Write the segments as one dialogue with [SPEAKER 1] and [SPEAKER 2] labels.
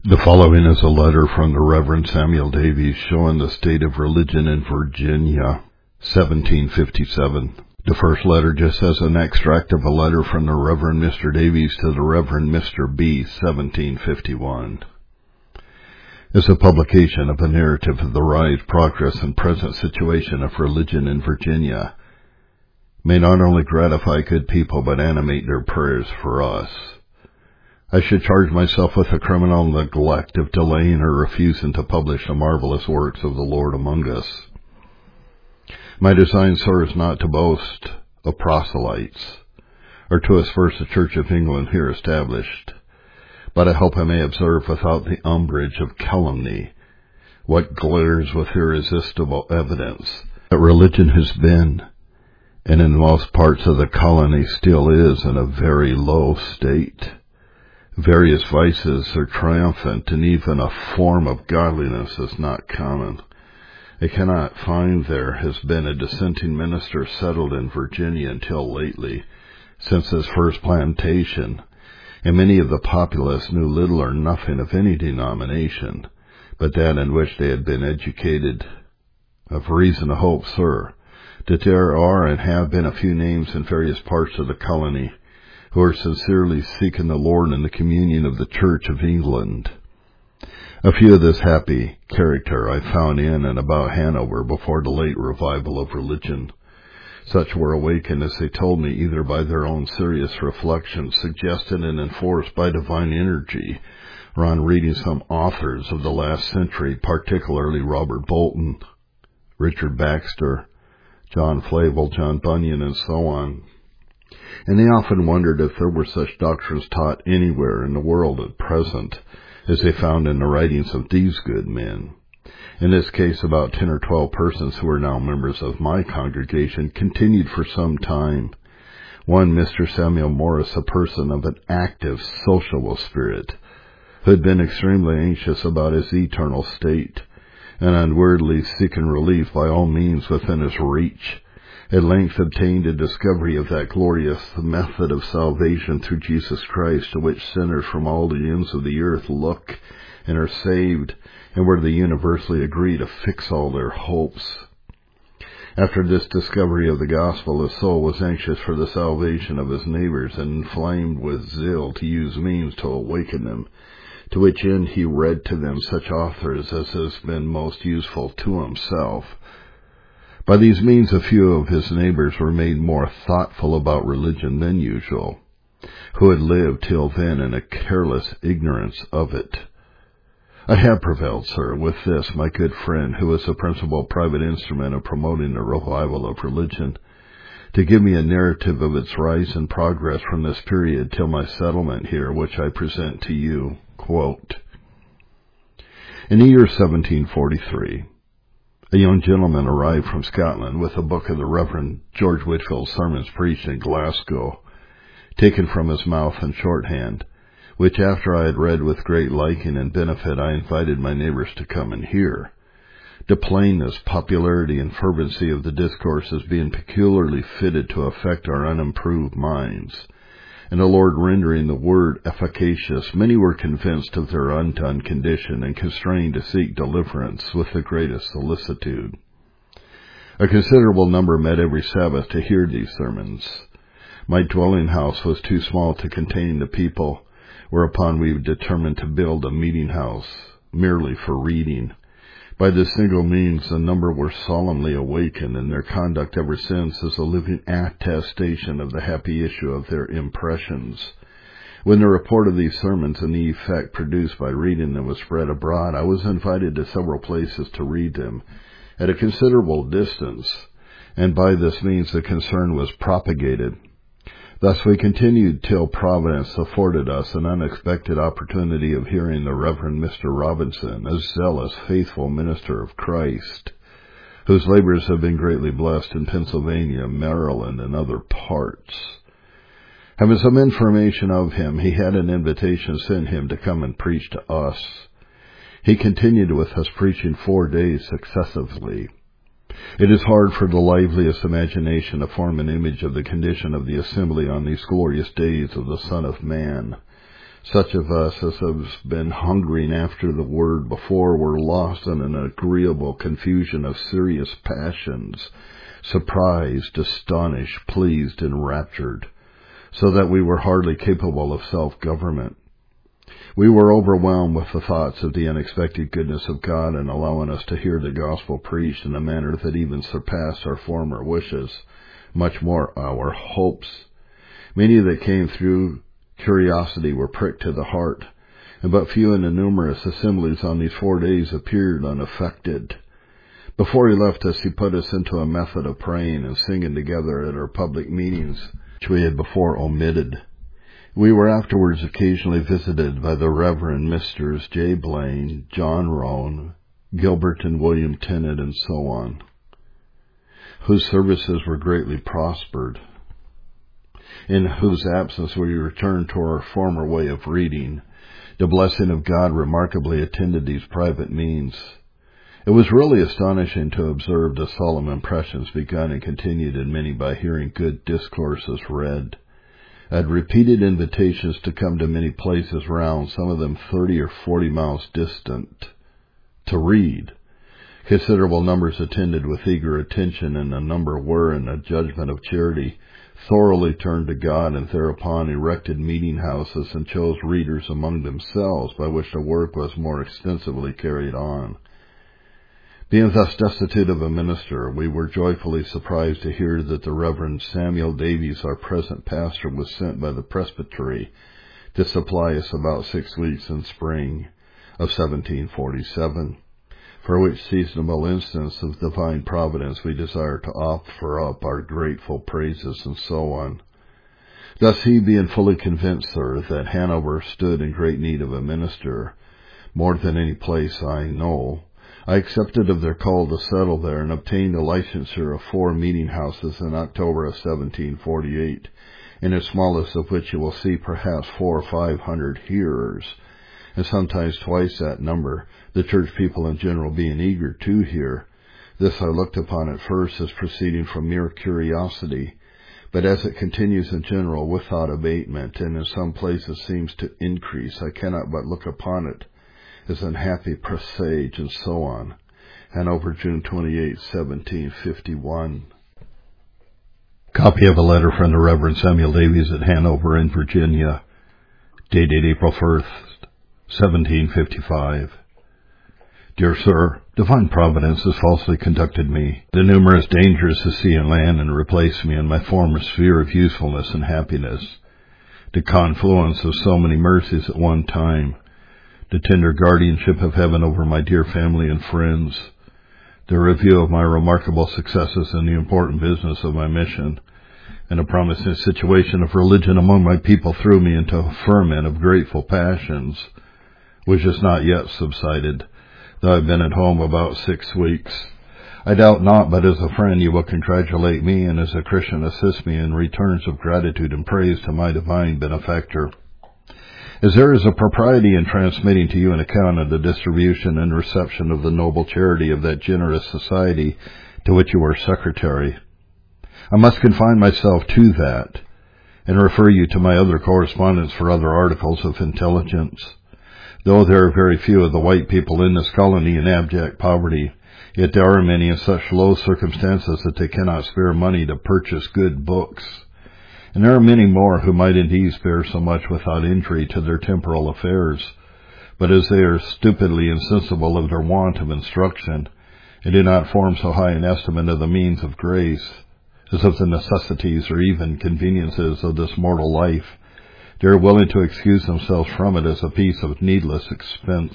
[SPEAKER 1] The following is a letter from the Reverend Samuel Davies showing the state of religion in Virginia, 1757. The first letter just has an extract of a letter from the Reverend Mr. Davies to the Reverend Mr. B., 1751. It's a publication of a narrative of the rise, progress, and present situation of religion in Virginia. May not only gratify good people, but animate their prayers for us. I should charge myself with the criminal neglect of delaying or refusing to publish the marvelous works of the Lord among us. My design, sir, is not to boast of proselytes, or to asperse the Church of England here established, but I hope I may observe without the umbrage of calumny what glares with irresistible evidence that religion has been, and in most parts of the colony still is, in a very low state. Various vices are triumphant, and even a form of godliness is not common. I cannot find there has been a dissenting minister settled in Virginia until lately, since his first plantation, and many of the populace knew little or nothing of any denomination, but that in which they had been educated. I've reason to hope, sir, that there are and have been a few names in various parts of the colony who are sincerely seeking the Lord in the communion of the Church of England. A few of this happy character I found in and about Hanover before the late revival of religion. Such were awakened, as they told me, either by their own serious reflections, suggested and enforced by divine energy, or on reading some authors of the last century, particularly Robert Bolton, Richard Baxter, John Flavel, John Bunyan, and so on. And they often wondered if there were such doctrines taught anywhere in the world at present as they found in the writings of these good men. In this case, about 10 or 12 persons who are now members of my congregation continued for some time. One, Mr. Samuel Morris, a person of an active, sociable spirit, who had been extremely anxious about his eternal state, and unwordily seeking relief by all means within his reach, at length obtained a discovery of that glorious method of salvation through Jesus Christ, to which sinners from all the ends of the earth look and are saved, and where they universally agree to fix all their hopes. After this discovery of the gospel, his soul was anxious for the salvation of his neighbors, and inflamed with zeal to use means to awaken them, to which end he read to them such authors as has been most useful to himself. By these means, a few of his neighbors were made more thoughtful about religion than usual, who had lived till then in a careless ignorance of it. I have prevailed, sir, with this, my good friend, who is the principal private instrument of promoting the revival of religion, to give me a narrative of its rise and progress from this period till my settlement here, which I present to you. Quote, in the year 1743, a young gentleman arrived from Scotland with a book of the Reverend George Whitfield's sermons preached in Glasgow, taken from his mouth in shorthand, which after I had read with great liking and benefit, I invited my neighbors to come and hear. The plainness, popularity, and fervency of the discourses being peculiarly fitted to affect our unimproved minds, and the Lord rendering the word efficacious, many were convinced of their undone condition and constrained to seek deliverance with the greatest solicitude. A considerable number met every Sabbath to hear these sermons. My dwelling house was too small to contain the people, whereupon we determined to build a meeting house merely for reading. By this single means, the number were solemnly awakened, and their conduct ever since is a living attestation of the happy issue of their impressions. When the report of these sermons and the effect produced by reading them was spread abroad, I was invited to several places to read them at a considerable distance, and by this means the concern was propagated. Thus we continued till Providence afforded us an unexpected opportunity of hearing the Reverend Mr. Robinson, a zealous, faithful minister of Christ, whose labors have been greatly blessed in Pennsylvania, Maryland, and other parts. Having some information of him, he had an invitation sent him to come and preach to us. He continued with us preaching 4 days successively. It is hard for the liveliest imagination to form an image of the condition of the assembly on these glorious days of the Son of Man. Such of us as have been hungering after the word before were lost in an agreeable confusion of serious passions, surprised, astonished, pleased, and raptured, so that we were hardly capable of self-government. We were overwhelmed with the thoughts of the unexpected goodness of God in allowing us to hear the gospel preached in a manner that even surpassed our former wishes, much more our hopes. Many that came through curiosity were pricked to the heart, and but few in the numerous assemblies on these 4 days appeared unaffected. Before he left us, he put us into a method of praying and singing together at our public meetings, which we had before omitted. We were afterwards occasionally visited by the Reverend Misters J. Blaine, John Roan, Gilbert and William Tennant, and so on, whose services were greatly prospered, in whose absence we returned to our former way of reading. The blessing of God remarkably attended these private means. It was really astonishing to observe the solemn impressions begun and continued in many by hearing good discourses read. I had repeated invitations to come to many places round, some of them 30 or 40 miles distant, to read. Considerable numbers attended with eager attention, and a number were, in the judgment of charity, thoroughly turned to God, and thereupon erected meeting houses and chose readers among themselves, by which the work was more extensively carried on. Being thus destitute of a minister, we were joyfully surprised to hear that the Reverend Samuel Davies, our present pastor, was sent by the presbytery to supply us about 6 weeks in spring of 1747, for which seasonable instance of divine providence we desire to offer up our grateful praises, and so on. Thus he, being fully convinced, sir, that Hanover stood in great need of a minister, more than any place I know, I accepted of their call to settle there, and obtained a licensure of 4 meeting houses in October of 1748, in the smallest of which you will see perhaps 400 or 500 hearers, and sometimes twice that number, the church people in general being eager to hear. This I looked upon at first as proceeding from mere curiosity, but as it continues in general without abatement, and in some places seems to increase, I cannot but look upon it as an happy presage, and so on. Hanover, June 28, 1751. Copy of a letter from the Reverend Samuel Davies at Hanover in Virginia, dated April 1st, 1755. Dear Sir, divine providence has falsely conducted me the numerous dangers of sea and land, and replaced me in my former sphere of usefulness and happiness. The confluence of so many mercies at one time, the tender guardianship of heaven over my dear family and friends, the review of my remarkable successes in the important business of my mission, and a promising situation of religion among my people threw me into a ferment of grateful passions, which has not yet subsided, though I've been at home about 6 weeks. I doubt not but as a friend you will congratulate me, and as a Christian assist me in returns of gratitude and praise to my divine benefactor. As there is a propriety in transmitting to you an account of the distribution and reception of the noble charity of that generous society to which you are secretary, I must confine myself to that, and refer you to my other correspondence for other articles of intelligence. Though there are very few of the white people in this colony in abject poverty, yet there are many in such low circumstances that they cannot spare money to purchase good books. And there are many more who might indeed spare so much without injury to their temporal affairs, but as they are stupidly insensible of their want of instruction, and do not form so high an estimate of the means of grace, as of the necessities or even conveniences of this mortal life, they are willing to excuse themselves from it as a piece of needless expense.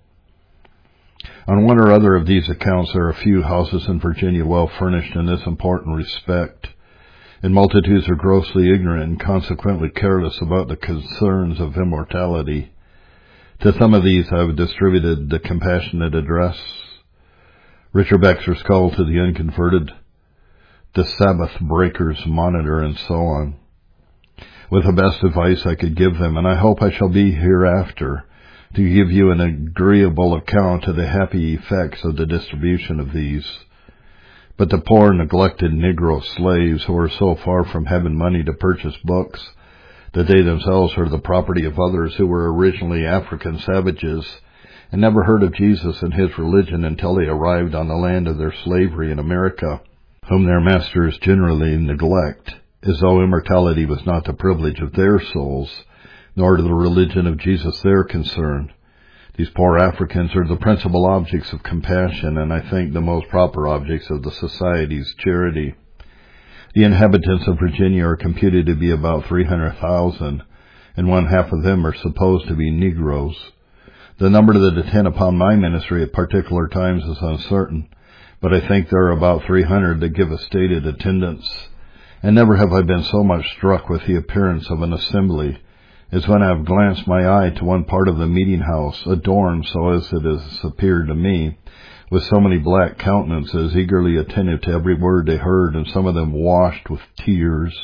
[SPEAKER 1] On one or other of these accounts there are few houses in Virginia well furnished in this important respect, and multitudes are grossly ignorant and consequently careless about the concerns of immortality. To some of these I have distributed the compassionate address, Richard Baxter's Call to the Unconverted, the Sabbath Breakers Monitor, and so on, with the best advice I could give them, and I hope I shall be hereafter to give you an agreeable account of the happy effects of the distribution of these. But the poor neglected Negro slaves, who are so far from having money to purchase books, that they themselves are the property of others who were originally African savages and never heard of Jesus and his religion until they arrived on the land of their slavery in America, whom their masters generally neglect, as though immortality was not the privilege of their souls, nor the religion of Jesus their concern. These poor Africans are the principal objects of compassion, and I think the most proper objects of the Society's charity. The inhabitants of Virginia are computed to be about 300,000, and one half of them are supposed to be Negroes. The number that attend upon my ministry at particular times is uncertain, but I think there are about 300 that give a stated attendance, and never have I been so much struck with the appearance of an assembly as when I have glanced my eye to one part of the meeting house, adorned, so as it has appeared to me, with so many black countenances eagerly attentive to every word they heard, and some of them washed with tears.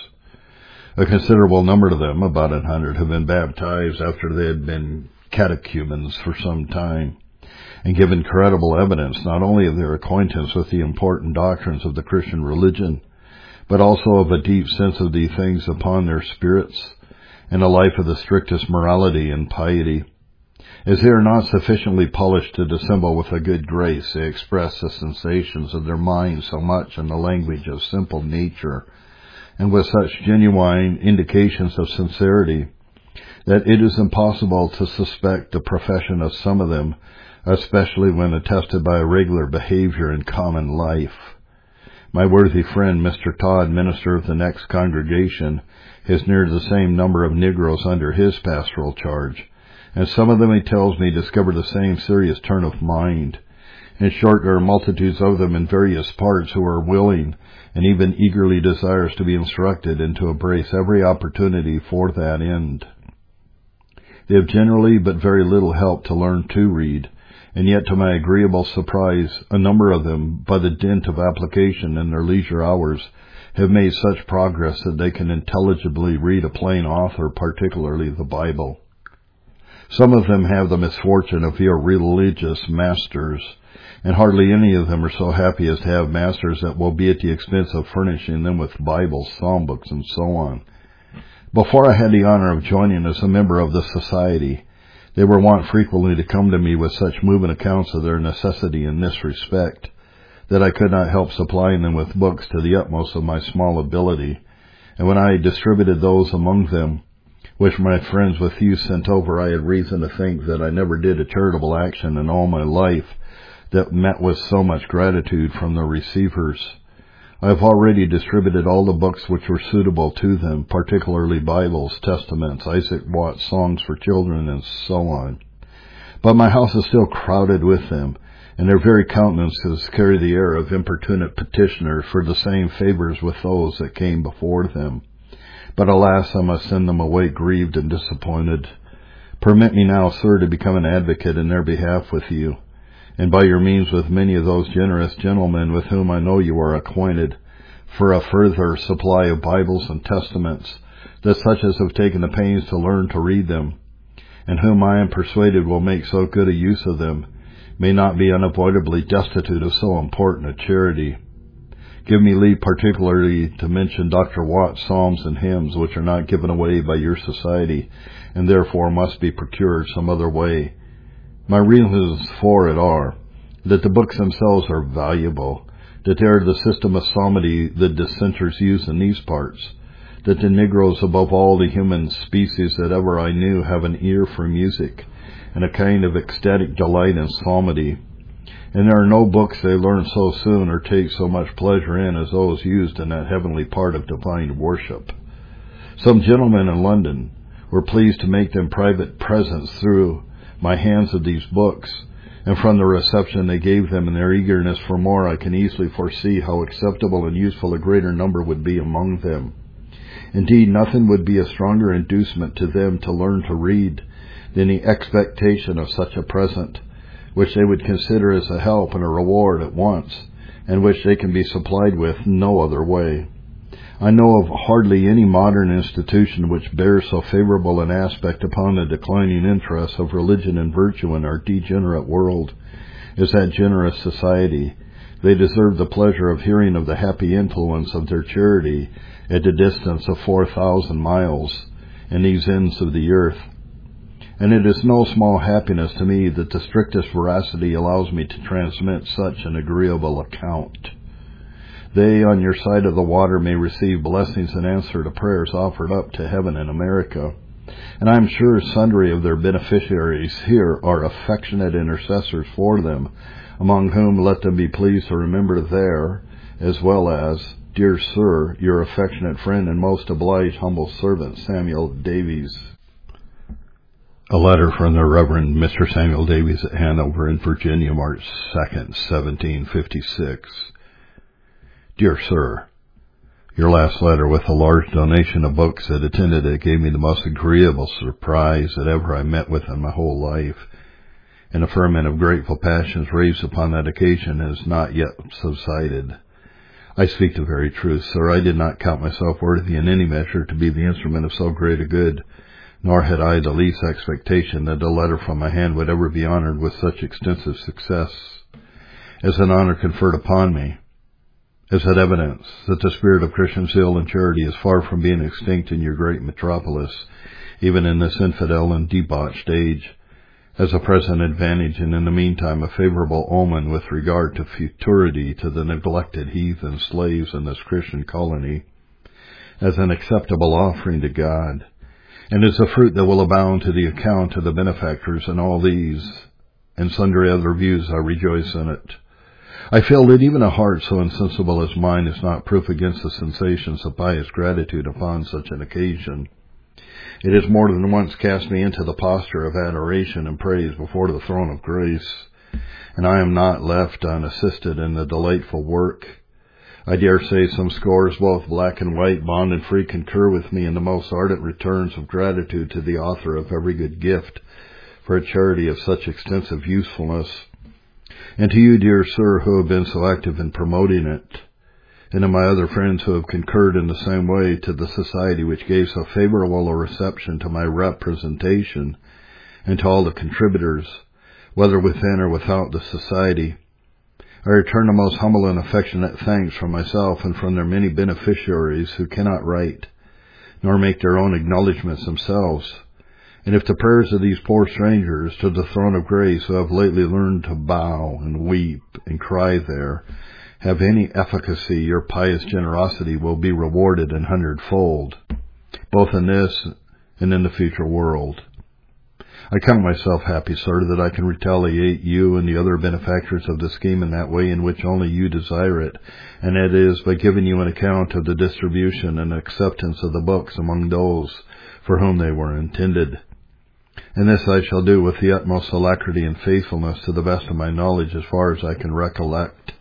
[SPEAKER 1] A considerable number of them, about 100, have been baptized after they had been catechumens for some time, and give incredible evidence not only of their acquaintance with the important doctrines of the Christian religion, but also of a deep sense of the things upon their spirits, and a life of the strictest morality and piety. As they are not sufficiently polished to dissemble with a good grace, they express the sensations of their minds so much in the language of simple nature, and with such genuine indications of sincerity, that it is impossible to suspect the profession of some of them, especially when attested by a regular behavior in common life. My worthy friend, Mr. Todd, minister of the next congregation, has near the same number of Negroes under his pastoral charge, and some of them, he tells me, discover the same serious turn of mind. In short, there are multitudes of them in various parts who are willing and even eagerly desirous to be instructed and to embrace every opportunity for that end. They have generally but very little help to learn to read, and yet to my agreeable surprise, a number of them, by the dint of application in their leisure hours, have made such progress that they can intelligibly read a plain author, particularly the Bible. Some of them have the misfortune of irreligious masters, and hardly any of them are so happy as to have masters that will be at the expense of furnishing them with Bibles, psalm books, and so on. Before I had the honor of joining as a member of the Society, they were wont frequently to come to me with such moving accounts of their necessity in this respect, that I could not help supplying them with books to the utmost of my small ability, and when I distributed those among them, which my friends with you sent over, I had reason to think that I never did a charitable action in all my life that met with so much gratitude from the receivers. I have already distributed all the books which were suitable to them, particularly Bibles, Testaments, Isaac Watts' Songs for Children, and so on. But my house is still crowded with them, and their very countenances carry the air of importunate petitioners for the same favors with those that came before them. But alas, I must send them away grieved and disappointed. Permit me now, sir, to become an advocate in their behalf with you, and by your means with many of those generous gentlemen with whom I know you are acquainted, for a further supply of Bibles and Testaments, that such as have taken the pains to learn to read them, and whom I am persuaded will make so good a use of them, may not be unavoidably destitute of so important a charity. Give me leave particularly to mention Dr. Watts' Psalms and Hymns, which are not given away by your Society, and therefore must be procured some other way. My reasons for it are, that the books themselves are valuable, that they are the system of psalmody the dissenters use in these parts, that the Negroes above all the human species that ever I knew have an ear for music, and a kind of ecstatic delight in psalmody, and there are no books they learn so soon or take so much pleasure in as those used in that heavenly part of divine worship. Some gentlemen in London were pleased to make them private presents through my hands of these books, and from the reception they gave them and their eagerness for more, I can easily foresee how acceptable and useful a greater number would be among them. Indeed, nothing would be a stronger inducement to them to learn to read than the expectation of such a present, which they would consider as a help and a reward at once, and which they can be supplied with no other way. I know of hardly any modern institution which bears so favorable an aspect upon the declining interests of religion and virtue in our degenerate world as that generous Society. They deserve the pleasure of hearing of the happy influence of their charity at the distance of 4,000 miles, in these ends of the earth. And it is no small happiness to me that the strictest veracity allows me to transmit such an agreeable account. They on your side of the water may receive blessings in answer to prayers offered up to heaven in America, and I am sure sundry of their beneficiaries here are affectionate intercessors for them, among whom let them be pleased to remember there, as well as, dear sir, your affectionate friend and most obliged humble servant, Samuel Davies. A letter from the Reverend Mr. Samuel Davies at Hanover in Virginia, March 2nd, 1756. Dear Sir, your last letter with a large donation of books that attended it gave me the most agreeable surprise that ever I met with in my whole life, and a ferment of grateful passions raised upon that occasion has not yet subsided. I speak the very truth, sir. I did not count myself worthy in any measure to be the instrument of so great a good, nor had I the least expectation that a letter from my hand would ever be honored with such extensive success as an honor conferred upon me. Is it evidence that the spirit of Christian zeal and charity is far from being extinct in your great metropolis, even in this infidel and debauched age, as a present advantage and in the meantime a favorable omen with regard to futurity to the neglected heathen slaves in this Christian colony, as an acceptable offering to God, and is a fruit that will abound to the account of the benefactors in all these and sundry other views I rejoice in it. I feel that even a heart so insensible as mine is not proof against the sensations of pious gratitude upon such an occasion. It has more than once cast me into the posture of adoration and praise before the throne of grace, and I am not left unassisted in the delightful work. I dare say some scores, both black and white, bond and free, concur with me in the most ardent returns of gratitude to the author of every good gift for a charity of such extensive usefulness, and to you, dear sir, who have been so active in promoting it, and to my other friends who have concurred in the same way, to the society which gave so favorable a reception to my representation, and to all the contributors, whether within or without the society. I return the most humble and affectionate thanks from myself and from their many beneficiaries who cannot write, nor make their own acknowledgments themselves. And if the prayers of these poor strangers to the throne of grace who have lately learned to bow and weep and cry there have any efficacy, your pious generosity will be rewarded 100-fold, both in this and in the future world. I count myself happy, sir, that I can retaliate you and the other benefactors of the scheme in that way in which only you desire it, and that is by giving you an account of the distribution and acceptance of the books among those for whom they were intended. And this I shall do with the utmost alacrity and faithfulness to the best of my knowledge as far as I can recollect.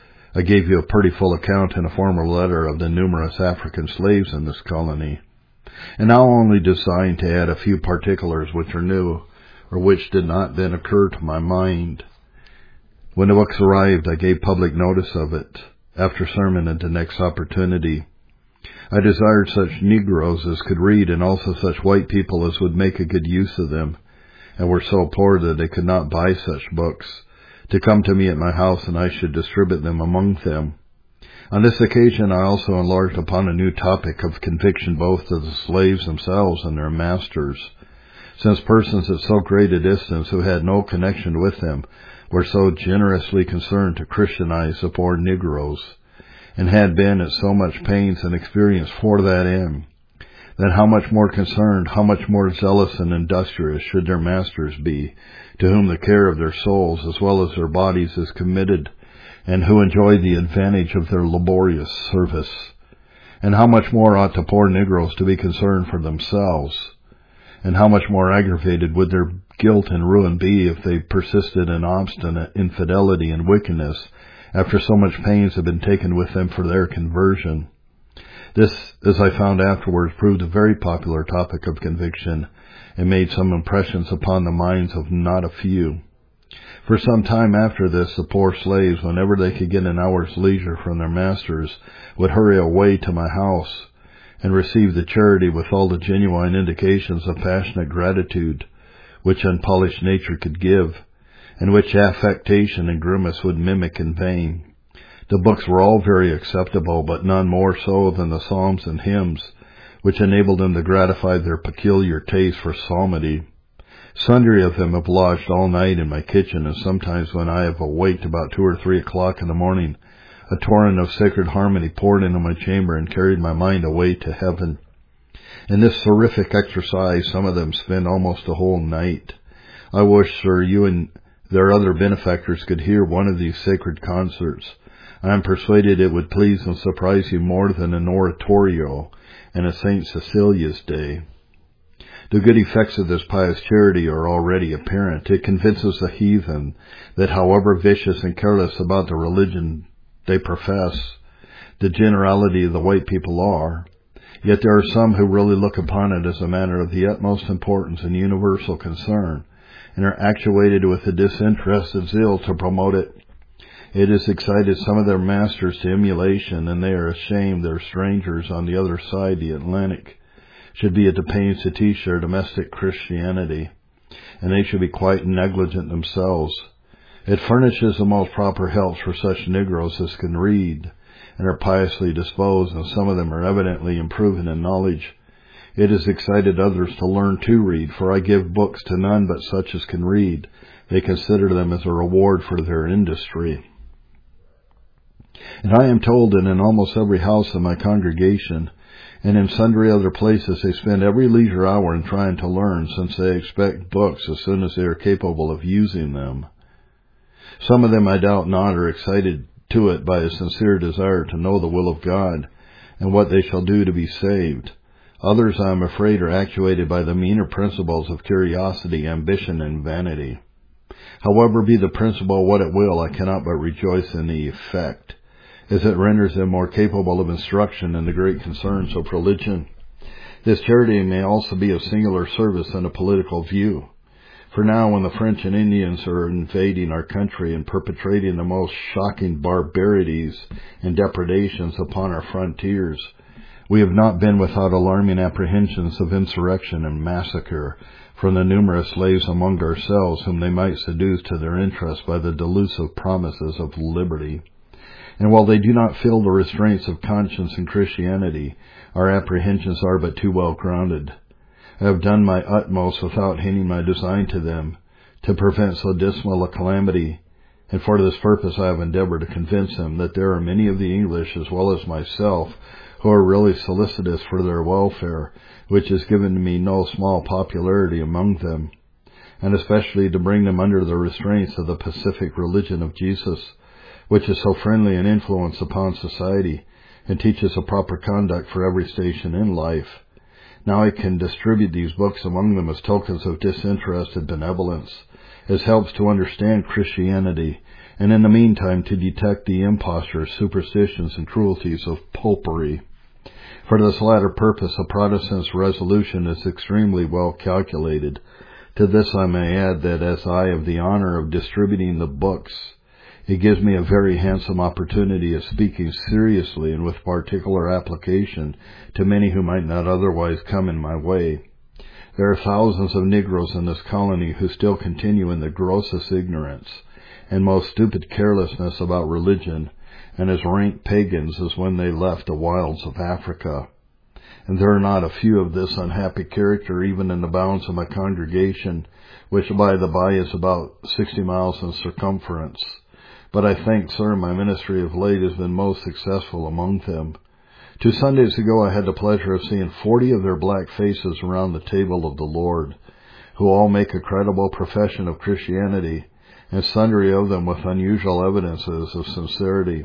[SPEAKER 1] I gave you a pretty full account in a former letter of the numerous African slaves in this colony, and now only design to add a few particulars which are new, or which did not then occur to my mind. When the books arrived, I gave public notice of it, after sermon at the next opportunity. I desired such Negroes as could read, and also such white people as would make a good use of them, and were so poor that they could not buy such books, to come to me at my house, and I should distribute them among them. On this occasion I also enlarged upon a new topic of conviction both to the slaves themselves and their masters, since persons at so great a distance who had no connection with them were so generously concerned to Christianize the poor Negroes, and had been at so much pains and experience for that end, then how much more concerned, how much more zealous and industrious should their masters be, to whom the care of their souls as well as their bodies is committed, and who enjoy the advantage of their laborious service. And how much more ought the poor Negroes to be concerned for themselves, and how much more aggravated would their guilt and ruin be if they persisted in obstinate infidelity and wickedness, after so much pains had been taken with them for their conversion. This, as I found afterwards, proved a very popular topic of conviction, and made some impressions upon the minds of not a few. For some time after this, the poor slaves, whenever they could get an hour's leisure from their masters, would hurry away to my house, and receive the charity with all the genuine indications of passionate gratitude which unpolished nature could give, and which affectation and grimace would mimic in vain. The books were all very acceptable, but none more so than the psalms and hymns, which enabled them to gratify their peculiar taste for psalmody. Sundry of them have lodged all night in my kitchen, and sometimes when I have awaked about 2 or 3 o'clock in the morning, a torrent of sacred harmony poured into my chamber and carried my mind away to heaven. In this terrific exercise, some of them spend almost a whole night. I wish, sir, you and their other benefactors could hear one of these sacred concerts. I am persuaded it would please and surprise you more than an oratorio and a St. Cecilia's day. The good effects of this pious charity are already apparent. It convinces the heathen that however vicious and careless about the religion they profess, the generality of the white people are, yet there are some who really look upon it as a matter of the utmost importance and universal concern, and are actuated with a disinterested zeal to promote it. It has excited some of their masters to emulation, and they are ashamed their strangers on the other side the Atlantic should be at the pains to teach their domestic Christianity, and they should be quite negligent themselves. It furnishes the most proper helps for such Negroes as can read, and are piously disposed, and some of them are evidently improving in knowledge. It has excited others to learn to read, for I give books to none but such as can read. They consider them as a reward for their industry. And I am told that in almost every house of my congregation, and in sundry other places, they spend every leisure hour in trying to learn, since they expect books as soon as they are capable of using them. Some of them, I doubt not, are excited to it by a sincere desire to know the will of God, and what they shall do to be saved. Others, I am afraid, are actuated by the meaner principles of curiosity, ambition, and vanity. However be the principle what it will, I cannot but rejoice in the effect, as it renders them more capable of instruction in the great concerns of religion. This charity may also be of singular service in a political view. For now, when the French and Indians are invading our country and perpetrating the most shocking barbarities and depredations upon our frontiers, we have not been without alarming apprehensions of insurrection and massacre from the numerous slaves among ourselves whom they might seduce to their interest by the delusive promises of liberty. And while they do not feel the restraints of conscience and Christianity, our apprehensions are but too well grounded. I have done my utmost, without hinting my design to them, to prevent so dismal a calamity, and for this purpose I have endeavored to convince them that there are many of the English, as well as myself, who are really solicitous for their welfare, which has given me no small popularity among them, and especially to bring them under the restraints of the pacific religion of Jesus, which is so friendly an influence upon society, and teaches a proper conduct for every station in life. Now I can distribute these books among them as tokens of disinterested benevolence, as helps to understand Christianity, and in the meantime to detect the impostures, superstitions, and cruelties of popery. For this latter purpose, a Protestant's resolution is extremely well calculated. To this I may add that as I have the honor of distributing the books, it gives me a very handsome opportunity of speaking seriously and with particular application to many who might not otherwise come in my way. There are thousands of Negroes in this colony who still continue in the grossest ignorance and most stupid carelessness about religion, and as rank pagans as when they left the wilds of Africa. And there are not a few of this unhappy character even in the bounds of my congregation, which by the by is about 60 miles in circumference. But I think, sir, my ministry of late has been most successful among them. 2 Sundays ago I had the pleasure of seeing 40 of their black faces around the table of the Lord, who all make a credible profession of Christianity, and sundry of them with unusual evidences of sincerity.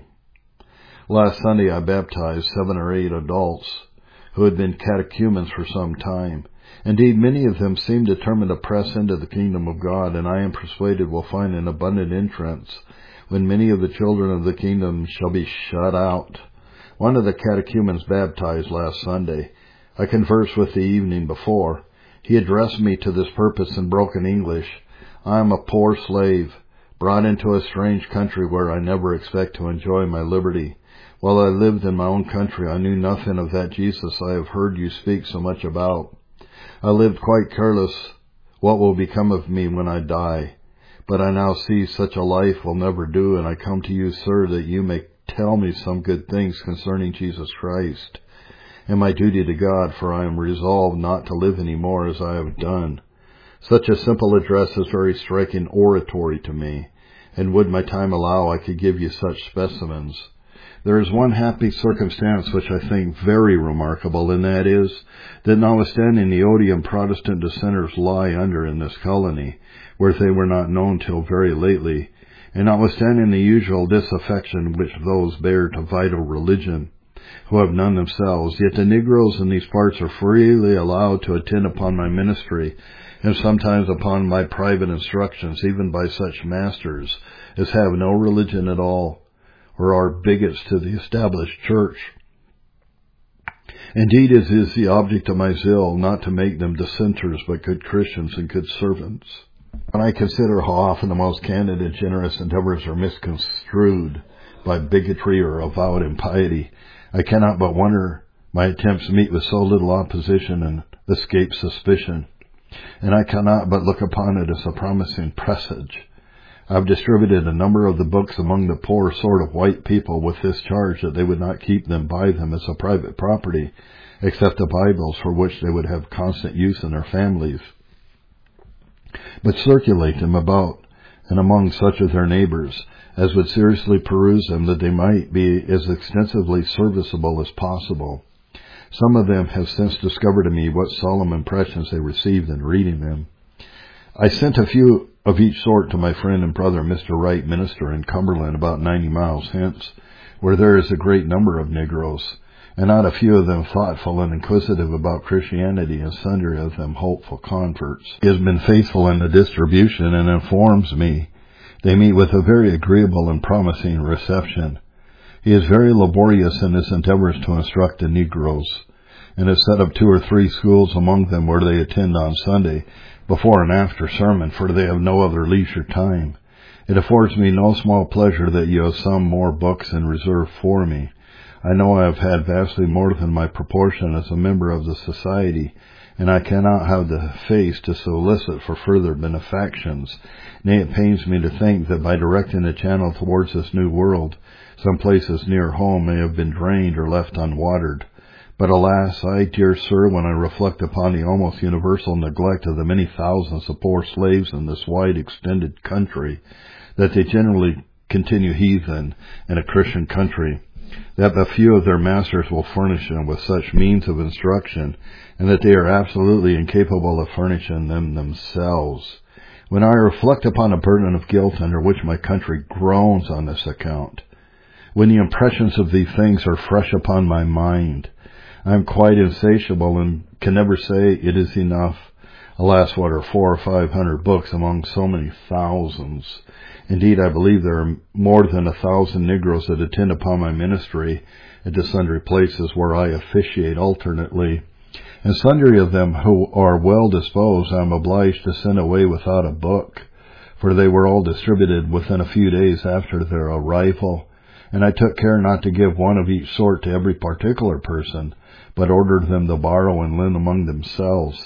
[SPEAKER 1] Last Sunday I baptized 7 or 8 adults, who had been catechumens for some time. Indeed, many of them seem determined to press into the kingdom of God, and I am persuaded will find an abundant entrance when many of the children of the kingdom shall be shut out. One of the catechumens baptized last Sunday. I conversed with the evening before. He addressed me to this purpose in broken English. I am a poor slave, brought into a strange country where I never expect to enjoy my liberty. While I lived in my own country, I knew nothing of that Jesus I have heard you speak so much about. I lived quite careless what will become of me when I die. But I now see such a life will never do, and I come to you, sir, that you may tell me some good things concerning Jesus Christ, and my duty to God, for I am resolved not to live any more as I have done. Such a simple address is very striking oratory to me, and would my time allow, I could give you such specimens. There is one happy circumstance which I think very remarkable, and that is, that notwithstanding the odium Protestant dissenters lie under in this colony, where they were not known till very lately, and notwithstanding the usual disaffection which those bear to vital religion, who have none themselves, yet the Negroes in these parts are freely allowed to attend upon my ministry, and sometimes upon my private instructions, even by such masters as have no religion at all, or are bigots to the established church. Indeed, it is the object of my zeal not to make them dissenters, but good Christians and good servants. When I consider how often the most candid and generous endeavors are misconstrued by bigotry or avowed impiety, I cannot but wonder my attempts meet with so little opposition and escape suspicion, and I cannot but look upon it as a promising presage. I have distributed a number of the books among the poor sort of white people with this charge that they would not keep them by them as a private property, except the Bibles, for which they would have constant use in their families, but circulate them about and among such of their neighbors as would seriously peruse them, that they might be as extensively serviceable as possible. Some of them have since discovered to me what solemn impressions they received in reading them. I sent a few of each sort to my friend and brother, Mr. Wright, minister in Cumberland, about 90 miles hence, where there is a great number of Negroes, and not a few of them thoughtful and inquisitive about Christianity, and sundry of them hopeful converts. He has been faithful in the distribution, and informs me they meet with a very agreeable and promising reception. He is very laborious in his endeavors to instruct the Negroes, and has set up 2 or 3 schools among them where they attend on Sunday, before and after sermon, for they have no other leisure time. It affords me no small pleasure that you have some more books in reserve for me. I know I have had vastly more than my proportion as a member of the society, and I cannot have the face to solicit for further benefactions. Nay, it pains me to think that by directing the channel towards this new world, some places near home may have been drained or left unwatered. But alas, dear sir, when I reflect upon the almost universal neglect of the many thousands of poor slaves in this wide extended country, that they generally continue heathen in a Christian country, that but few of their masters will furnish them with such means of instruction, and that they are absolutely incapable of furnishing them themselves, when I reflect upon the burden of guilt under which my country groans on this account, when the impressions of these things are fresh upon my mind, I am quite insatiable and can never say it is enough. Alas, what are 400 or 500 books among so many thousands? Indeed, I believe there are more than 1,000 Negroes that attend upon my ministry at the sundry places where I officiate alternately, and sundry of them who are well disposed I am obliged to send away without a book, for they were all distributed within a few days after their arrival, and I took care not to give one of each sort to every particular person, but ordered them to borrow and lend among themselves.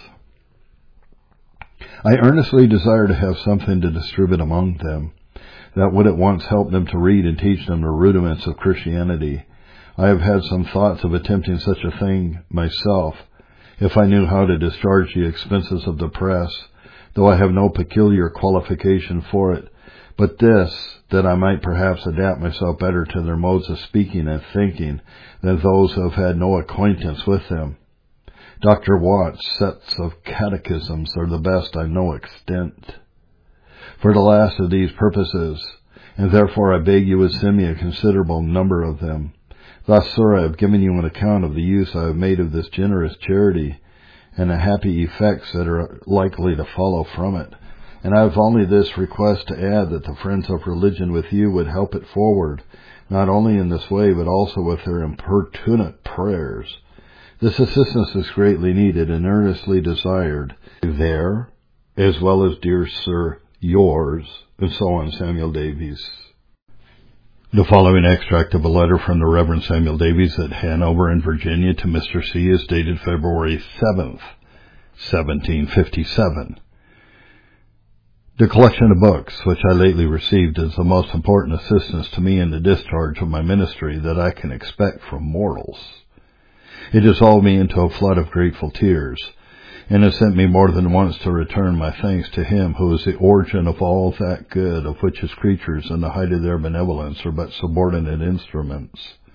[SPEAKER 1] I earnestly desire to have something to distribute among them that would at once help them to read and teach them the rudiments of Christianity. I have had some thoughts of attempting such a thing myself, if I knew how to discharge the expenses of the press, though I have no peculiar qualification for it, but this, that I might perhaps adapt myself better to their modes of speaking and thinking than those who have had no acquaintance with them. Dr. Watts' sets of catechisms are the best I know extant. For the last of these purposes, and therefore I beg you would send me a considerable number of them. Thus, sir, I have given you an account of the use I have made of this generous charity, and the happy effects that are likely to follow from it. And I have only this request to add, that the friends of religion with you would help it forward, not only in this way, but also with their importunate prayers. This assistance is greatly needed and earnestly desired there, as well as, dear sir, yours, and so on, Samuel Davies. The following extract of a letter from the Reverend Samuel Davies at Hanover in Virginia to Mr. C. is dated February 7th, 1757. The collection of books which I lately received is the most important assistance to me in the discharge of my ministry that I can expect from mortals. It dissolved me into a flood of grateful tears, and has sent me more than once to return my thanks to him who is the origin of all that good of which his creatures in the height of their benevolence are but subordinate instruments.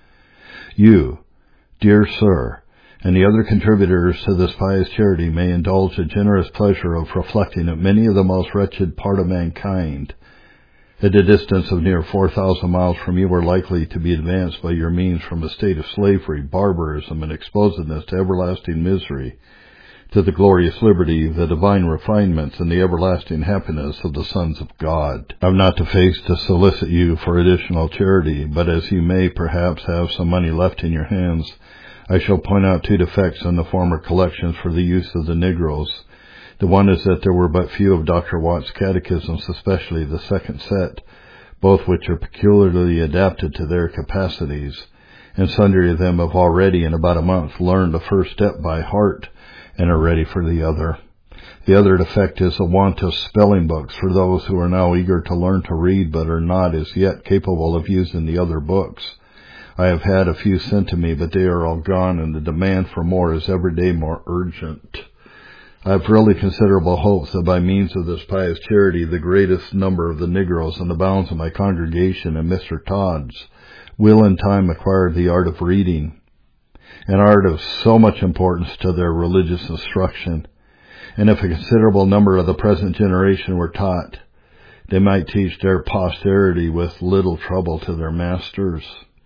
[SPEAKER 1] You, dear sir, and the other contributors to this pious charity may indulge the generous pleasure of reflecting that many of the most wretched part of mankind, at a distance of near 4,000 miles from you, are likely to be advanced by your means from a state of slavery, barbarism, and exposedness to everlasting misery, to the glorious liberty, the divine refinements, and the everlasting happiness of the sons of God. I have not the face to solicit you for additional charity, but as you may perhaps have some money left in your hands, I shall point out two defects in the former collections for the use of the Negroes. The one is that there were but few of Dr. Watts' catechisms, especially the second set, both which are peculiarly adapted to their capacities, and sundry of them have already in about a month learned the first step by heart, and are ready for the other. The other defect is a want of spelling books for those who are now eager to learn to read but are not as yet capable of using the other books. I have had a few sent to me, but they are all gone, and the demand for more is every day more urgent. I have really considerable hopes that by means of this pious charity, the greatest number of the Negroes in the bounds of my congregation and Mr. Todd's will in time acquire the art of reading, an art of so much importance to their religious instruction, and if a considerable number of the present generation were taught, they might teach their posterity with little trouble to their masters,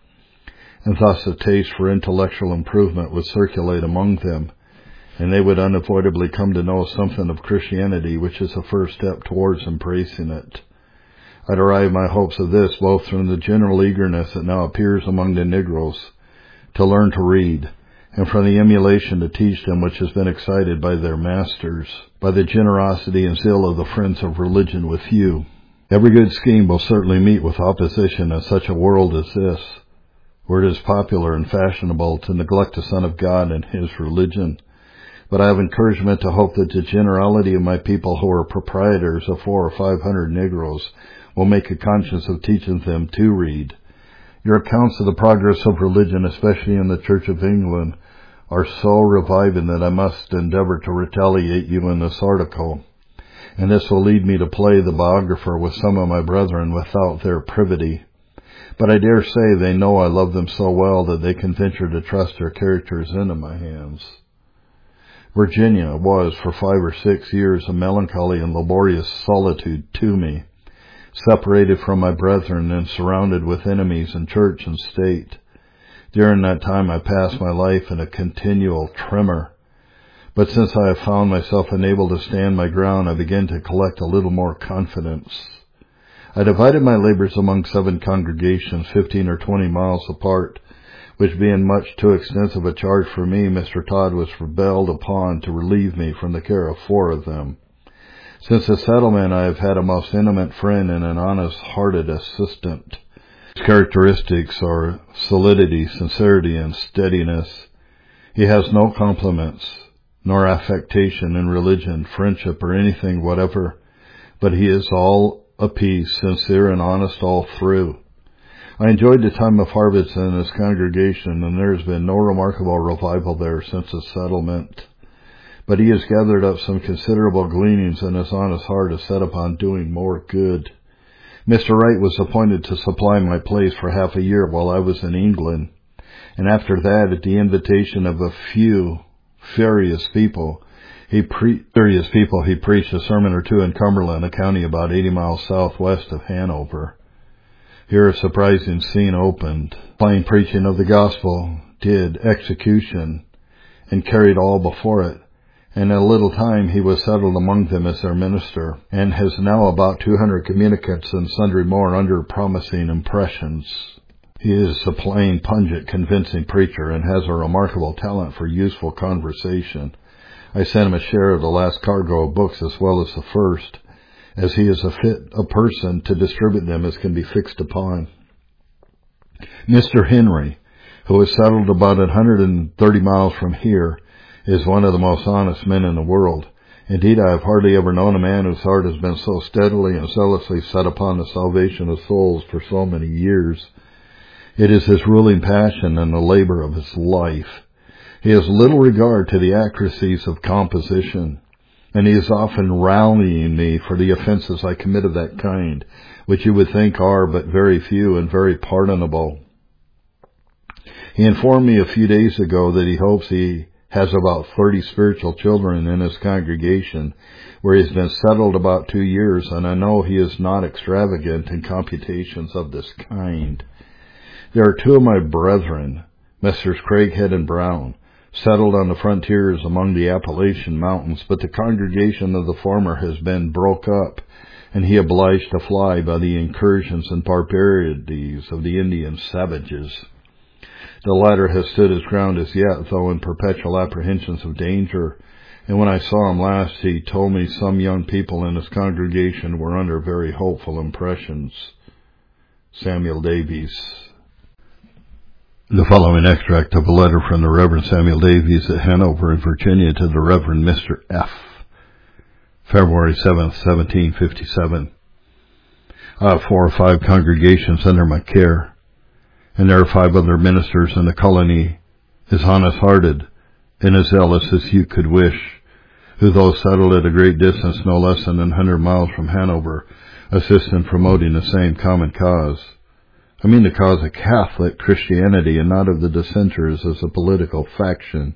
[SPEAKER 1] and thus a taste for intellectual improvement would circulate among them, and they would unavoidably come to know something of Christianity, which is the first step towards embracing it. I derive my hopes of this both from the general eagerness that now appears among the Negroes to learn to read, and from the emulation to teach them which has been excited by their masters, by the generosity and zeal of the friends of religion with you. Every good scheme will certainly meet with opposition in such a world as this, where it is popular and fashionable to neglect the Son of God and his religion. But I have encouragement to hope that the generality of my people who are proprietors of 400 or 500 Negroes will make a conscience of teaching them to read. Your accounts of the progress of religion, especially in the Church of England, are so reviving that I must endeavor to retaliate you in this article, and this will lead me to play the biographer with some of my brethren without their privity. But I dare say they know I love them so well that they can venture to trust their characters into my hands. Virginia was for 5 or 6 years a melancholy and laborious solitude to me, separated from my brethren and surrounded with enemies in church and state. During that time I passed my life in a continual tremor, but since I have found myself unable to stand my ground, I began to collect a little more confidence. I divided my labors among 7 congregations, 15 or 20 miles apart, which being much too extensive a charge for me, Mr. Todd was prevailed upon to relieve me from the care of 4 of them. Since the settlement, I have had a most intimate friend and an honest-hearted assistant. His characteristics are solidity, sincerity, and steadiness. He has no compliments, nor affectation in religion, friendship, or anything whatever, but he is all apiece, sincere, and honest all through. I enjoyed the time of harvest in his congregation, and there has been no remarkable revival there since the settlement. But he has gathered up some considerable gleanings, and his honest heart is set upon doing more good. Mr. Wright was appointed to supply my place for half a year while I was in England, and after that, at the invitation of a few various people, he preached a sermon or two in Cumberland, a county about 80 miles southwest of Hanover. Here a surprising scene opened. Plain preaching of the gospel did execution and carried all before it, and in a little time he was settled among them as their minister, and has now about 200 communicants and sundry more under promising impressions. He is a plain, pungent, convincing preacher, and has a remarkable talent for useful conversation. I sent him a share of the last cargo of books as well as the first, as he is a person to distribute them as can be fixed upon. Mr. Henry, who is settled about 130 miles from here, is one of the most honest men in the world. Indeed, I have hardly ever known a man whose heart has been so steadily and zealously set upon the salvation of souls for so many years. It is his ruling passion and the labor of his life. He has little regard to the accuracies of composition, and he is often rallying me for the offenses I commit of that kind, which you would think are but very few and very pardonable. He informed me a few days ago that he hopes he has about 30 spiritual children in his congregation, where he has been settled about 2 years, and I know he is not extravagant in computations of this kind. There are 2 of my brethren, Messrs. Craighead and Brown, settled on the frontiers among the Appalachian Mountains, but the congregation of the former has been broke up, and he obliged to fly by the incursions and barbarities of the Indian savages. The latter has stood his ground as yet, though in perpetual apprehensions of danger, and when I saw him last, he told me some young people in his congregation were under very hopeful impressions. Samuel Davies. The following extract of a letter from the Reverend Samuel Davies at Hanover in Virginia to the Reverend Mr. F. February 7th, 1757. I have 4 or 5 congregations under my care, and there are 5 other ministers in the colony, as honest-hearted and as zealous as you could wish, who, though settled at a great distance, no less than 100 miles from Hanover, assist in promoting the same common cause. I mean the cause of Catholic Christianity, and not of the dissenters as a political faction.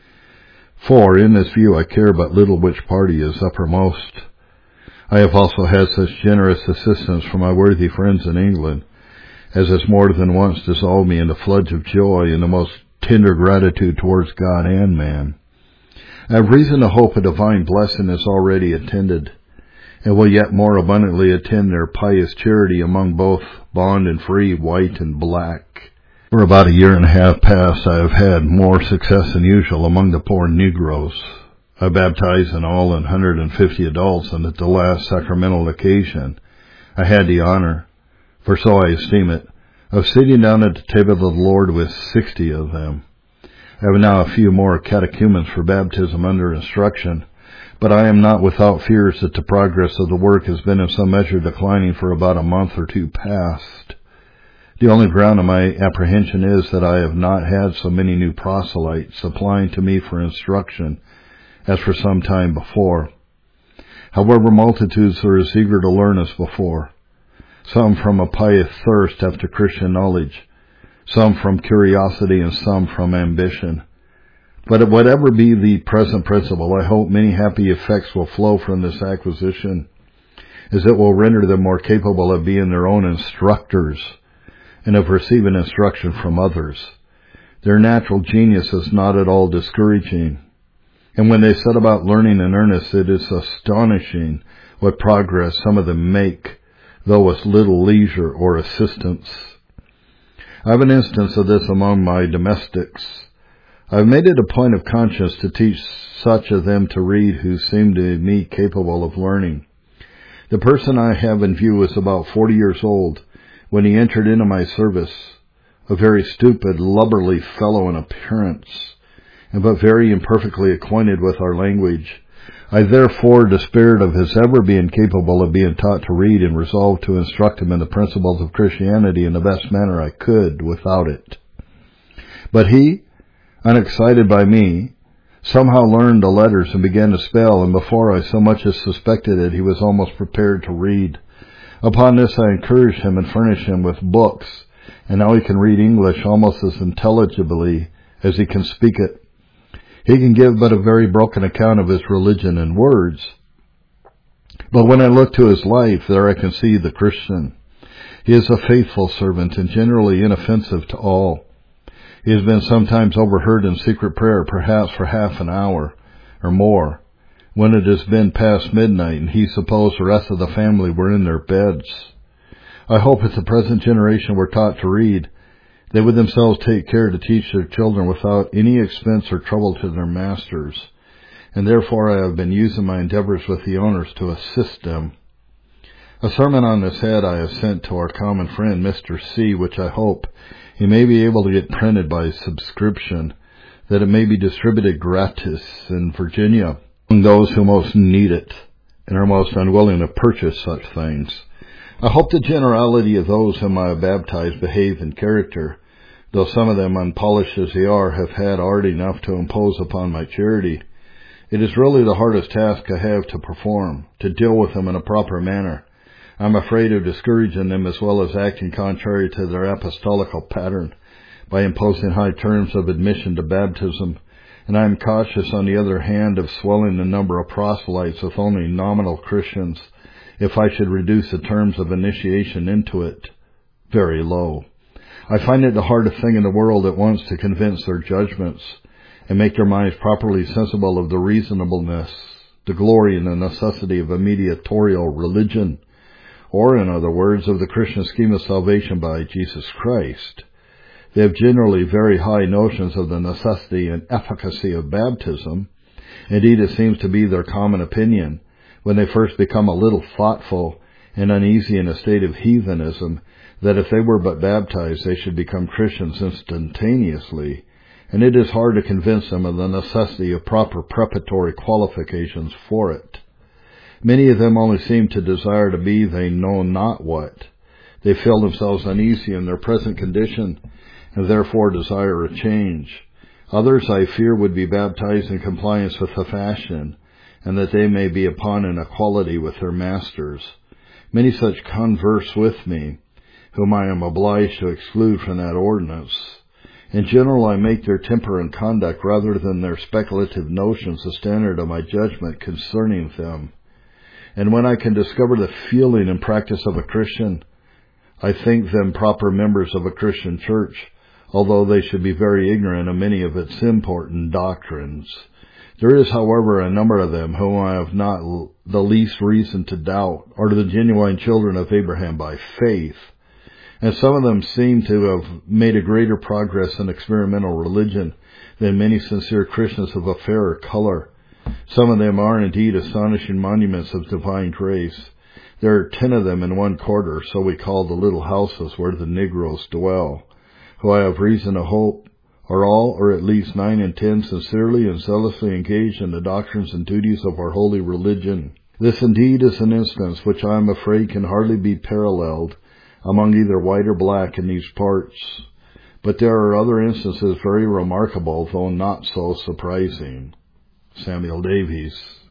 [SPEAKER 1] For, in this view, I care but little which party is uppermost. I have also had such generous assistance from my worthy friends in England, as has more than once dissolved me in a flood of joy and the most tender gratitude towards God and man. I have reason to hope a divine blessing is already attended, and will yet more abundantly attend their pious charity among both bond and free, white and black. For about 1.5 years past, I have had more success than usual among the poor Negroes. I baptized in all 150 adults, and at the last sacramental occasion, I had the honor, for so I esteem it, of sitting down at the table of the Lord with 60 of them. I have now a few more catechumens for baptism under instruction, but I am not without fears that the progress of the work has been in some measure declining for about a month or 2 past. The only ground of my apprehension is that I have not had so many new proselytes applying to me for instruction as for some time before. However, multitudes are as eager to learn as before, some from a pious thirst after Christian knowledge, some from curiosity, and some from ambition. But whatever be the present principle, I hope many happy effects will flow from this acquisition, as it will render them more capable of being their own instructors and of receiving instruction from others. Their natural genius is not at all discouraging, and when they set about learning in earnest, it is astonishing what progress some of them make, though with little leisure or assistance. I have an instance of this among my domestics. I have made it a point of conscience to teach such of them to read who seem to me capable of learning. The person I have in view was about 40 years old when he entered into my service, a very stupid, lubberly fellow in appearance, and but very imperfectly acquainted with our language. I therefore despaired of his ever being capable of being taught to read, and resolved to instruct him in the principles of Christianity in the best manner I could without it. But he, unexcited by me, somehow learned the letters and began to spell, and before I so much as suspected it, he was almost prepared to read. Upon this I encouraged him and furnished him with books, and now he can read English almost as intelligibly as he can speak it. He can give but a very broken account of his religion in words, but when I look to his life, there I can see the Christian. He is a faithful servant and generally inoffensive to all. He has been sometimes overheard in secret prayer, perhaps for half an hour or more, when it has been past midnight and he supposed the rest of the family were in their beds. I hope if the present generation were taught to read, they would themselves take care to teach their children without any expense or trouble to their masters, and therefore I have been using my endeavors with the owners to assist them. A sermon on this head I have sent to our common friend Mr. C., which I hope he may be able to get printed by subscription, that it may be distributed gratis in Virginia among those who most need it and are most unwilling to purchase such things. I hope the generality of those whom I have baptized behave in character, though some of them, unpolished as they are, have had art enough to impose upon my charity. It is really the hardest task I have to perform, to deal with them in a proper manner. I'm afraid of discouraging them as well as acting contrary to their apostolical pattern by imposing high terms of admission to baptism, and I am cautious, on the other hand, of swelling the number of proselytes with only nominal Christians if I should reduce the terms of initiation into it very low. I find it the hardest thing in the world at once to convince their judgments and make their minds properly sensible of the reasonableness, the glory, and the necessity of a mediatorial religion, or, in other words, of the Christian scheme of salvation by Jesus Christ. They have generally very high notions of the necessity and efficacy of baptism. Indeed, it seems to be their common opinion, when they first become a little thoughtful and uneasy in a state of heathenism, that if they were but baptized, they should become Christians instantaneously, and it is hard to convince them of the necessity of proper preparatory qualifications for it. Many of them only seem to desire to be they know not what. They feel themselves uneasy in their present condition, and therefore desire a change. Others, I fear, would be baptized in compliance with the fashion, and that they may be upon an equality with their masters. Many such converse with me, whom I am obliged to exclude from that ordinance. In general, I make their temper and conduct rather than their speculative notions the standard of my judgment concerning them. And when I can discover the feeling and practice of a Christian, I think them proper members of a Christian church, although they should be very ignorant of many of its important doctrines. There is, however, a number of them whom I have not the least reason to doubt are the genuine children of Abraham by faith, and some of them seem to have made a greater progress in experimental religion than many sincere Christians of a fairer color. Some of them are indeed astonishing monuments of divine grace. There are 10 of them in one quarter, so we call the little houses where the Negroes dwell, who I have reason to hope are all, or at least 9 in 10, sincerely and zealously engaged in the doctrines and duties of our holy religion. This indeed is an instance which I am afraid can hardly be paralleled among either white or black in these parts. But there are other instances very remarkable, though not so surprising. Samuel Davies.